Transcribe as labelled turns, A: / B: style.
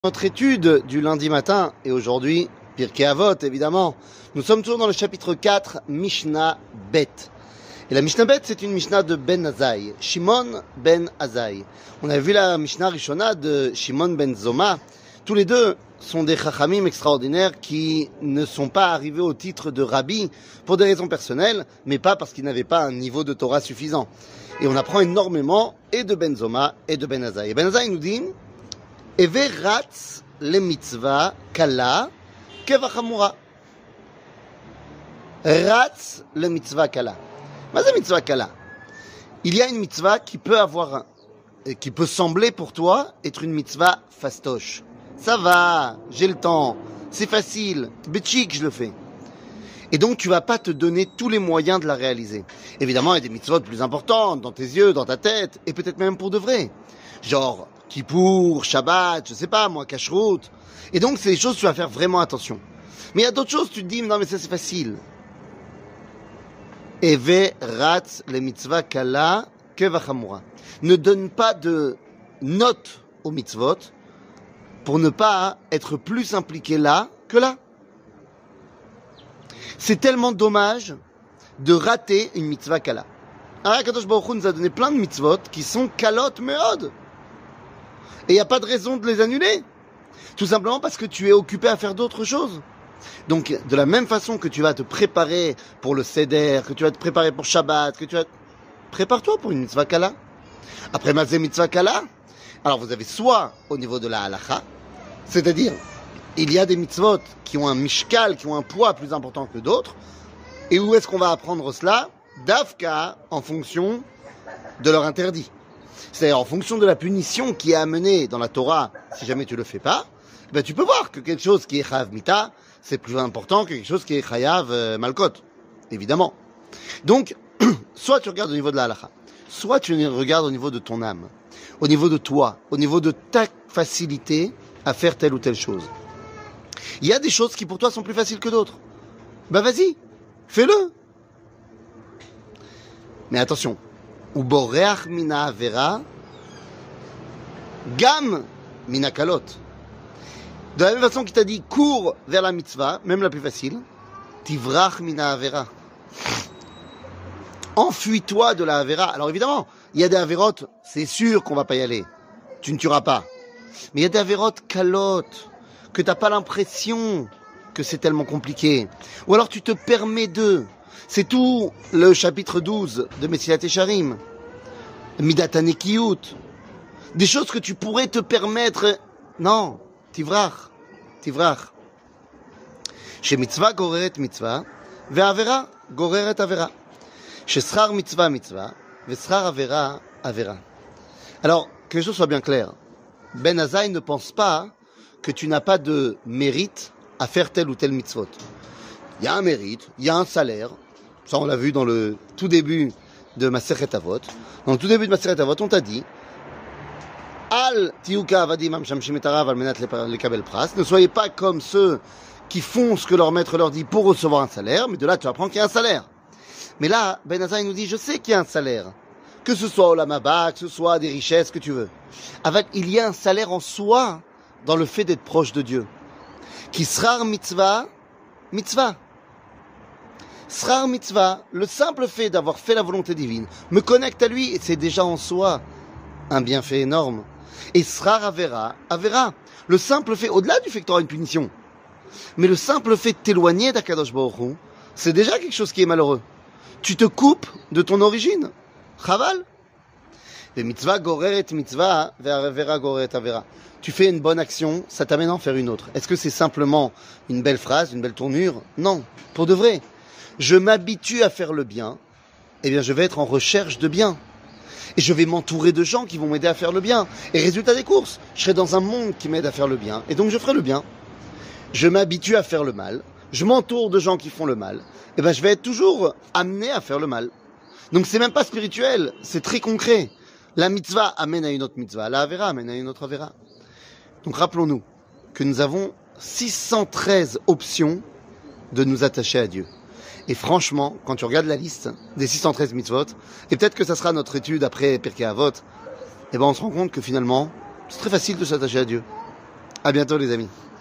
A: Notre étude du lundi matin, et aujourd'hui, Pirkei Avot, évidemment, nous sommes toujours dans le chapitre 4, Mishnah Bet. Et la Mishnah Bet, c'est une Mishnah de Ben Azai, Shimon Ben Azai. On avait vu la Mishnah Rishona de Shimon Ben Zoma. Tous les deux sont des chachamim extraordinaires qui ne sont pas arrivés au titre de rabbi pour des raisons personnelles, mais pas parce qu'ils n'avaient pas un niveau de Torah suffisant. Et on apprend énormément et de Ben Zoma et de Ben Azai. Et Ben Azai nous dit Eve ratz le mitzvah kala kevachamura. Ratz le mitzvah kala. Mais c'est mitzvah kala. Il y a une mitzvah qui peut sembler pour toi être une mitzvah fastoche. Ça va, j'ai le temps, c'est facile, bitchik, je le fais. Et donc tu vas pas te donner tous les moyens de la réaliser. Évidemment, il y a des mitzvot plus importantes dans tes yeux, dans ta tête, et peut-être même pour de vrai. Genre Kippour, Shabbat, je sais pas moi, Kashrut. Et donc c'est des choses où tu vas faire vraiment attention. Mais il y a d'autres choses, tu te dis, non mais ça c'est facile. Eve ratz le mitzvah kala kevachamura. Ne donne pas de note aux mitzvot pour ne pas être plus impliqué là que là. C'est tellement dommage de rater une mitzvah kala. Alors, Kadosh Baruch Hu nous a donné plein de mitzvot qui sont kalot meod. Et il n'y a pas de raison de les annuler. Tout simplement parce que tu es occupé à faire d'autres choses. Donc, de la même façon que tu vas te préparer pour le Seder, que tu vas te préparer pour Shabbat, prépare-toi pour une mitzvah kala. Après Mazé mitzvah kala, alors vous avez soit au niveau de la halacha, c'est-à-dire, il y a des mitzvot qui ont un mishkal, qui ont un poids plus important que d'autres. Et où est-ce qu'on va apprendre cela? Dafka, en fonction de leur interdit. C'est-à-dire en fonction de la punition qui est amenée dans la Torah, si jamais tu le fais pas, ben tu peux voir que quelque chose qui est chayav mita, c'est plus important que quelque chose qui est chayav malkot, évidemment. Donc, soit tu regardes au niveau de la halacha, soit tu regardes au niveau de ton âme, au niveau de toi, au niveau de ta facilité à faire telle ou telle chose. Il y a des choses qui pour toi sont plus faciles que d'autres. Ben vas-y, fais-le. Mais attention, uboreach mina avera, gam mina kalot. De la même façon qu'il t'a dit, cours vers la mitzvah, même la plus facile, tivrach mina avera. Enfuis-toi de la avera. Alors évidemment, il y a des avérotes, c'est sûr qu'on va pas y aller. Tu ne tueras pas. Mais il y a des avérotes kalot, que t'as pas l'impression que c'est tellement compliqué. Ou alors tu te permets de. C'est tout le chapitre 12 de Mesilat Yesharim. Midat hanekiyut. Des choses que tu pourrais te permettre. Non, tivrach. Chez mitzvah goreret mitzvah, ve'avera goreret avera. Chez schar mitzvah mitzvah, ve'schar avera avera. Alors, que les choses soient bien claires. Ben Azai ne pense pas que tu n'as pas de mérite à faire tel ou tel mitzvot. Il y a un mérite, il y a un salaire. Ça, on l'a vu dans le tout début de Masechet Avot. Dans le tout début de Masechet Avot, on t'a dit Al tiuka avadim amshamshim et harav al menat lekabel pras. Ne soyez pas comme ceux qui font ce que leur maître leur dit pour recevoir un salaire, mais de là, tu apprends qu'il y a un salaire. Mais là, Ben Azai nous dit, je sais qu'il y a un salaire. Que ce soit au Lamaba, que ce soit des richesses, que tu veux. Avec, il y a un salaire en soi dans le fait d'être proche de Dieu. Qui srar mitzvah, mitzvah. Srar mitzvah, le simple fait d'avoir fait la volonté divine, me connecte à lui, et c'est déjà en soi un bienfait énorme. Et srar avera, avera. Le simple fait, au-delà du fait que tu auras une punition, mais le simple fait de t'éloigner d'Akadosh Baruch Hu, c'est déjà quelque chose qui est malheureux. Tu te coupes de ton origine. Chaval. Le mitzvah goreret mitzvah, vera goreret avera. Tu fais une bonne action, ça t'amène à en faire une autre. Est-ce que c'est simplement une belle phrase, une belle tournure? Non, pour de vrai. Je m'habitue à faire le bien, eh bien je vais être en recherche de bien. Et je vais m'entourer de gens qui vont m'aider à faire le bien. Et résultat des courses, je serai dans un monde qui m'aide à faire le bien, et donc je ferai le bien. Je m'habitue à faire le mal, je m'entoure de gens qui font le mal, eh bien je vais être toujours amené à faire le mal. Donc c'est même pas spirituel, c'est très concret. La mitzvah amène à une autre mitzvah, la avera amène à une autre avera. Donc rappelons-nous que nous avons 613 options de nous attacher à Dieu. Et franchement, quand tu regardes la liste des 613 mitzvot, et peut-être que ça sera notre étude après Pirkei Avot, eh ben on se rend compte que finalement, c'est très facile de s'attacher à Dieu. À bientôt les amis.